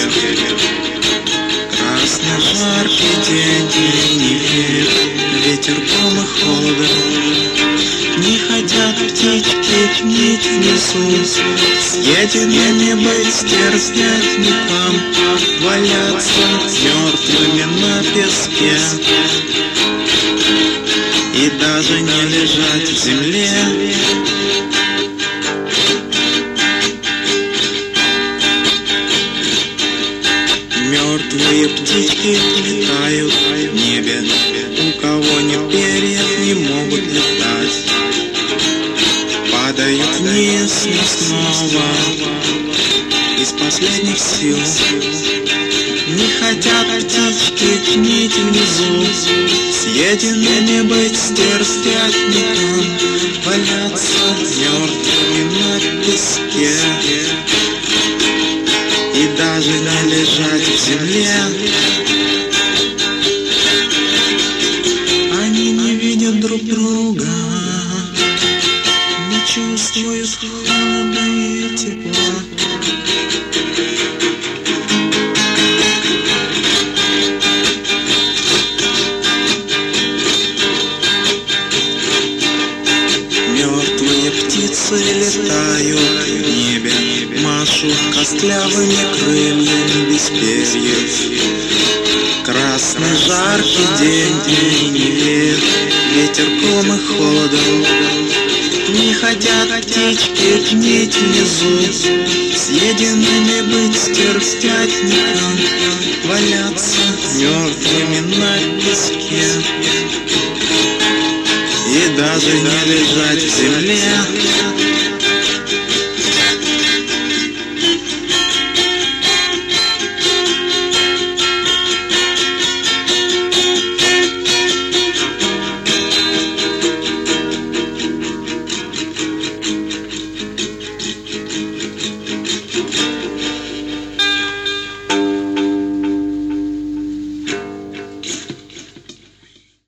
Красный жаркий день, синий ветер дом и холодом. Не хотят птички пнить внизу, съеденными быть дерзновником, валяться мертвыми на песке и даже не лежать в земле. Мертвые птички летают в небе, у кого нет перьев, не могут летать. Падают вниз и снова из последних сил. Не хотят птички пнить внизу, съеденными быть стервятником, валяться мертвыми на песке и даже не лежать в земле. Они не видят друг друга, не чувствуют холода и тепла. Мертвые птицы летают в небе, машут костлявыми крыльями без перьев. Красный жаркий день, веет ветерком и холодом. Не хотят птички пнить внизу, съеденными быть стервятником, валяться мертвыми на песке и даже не лежать в земле.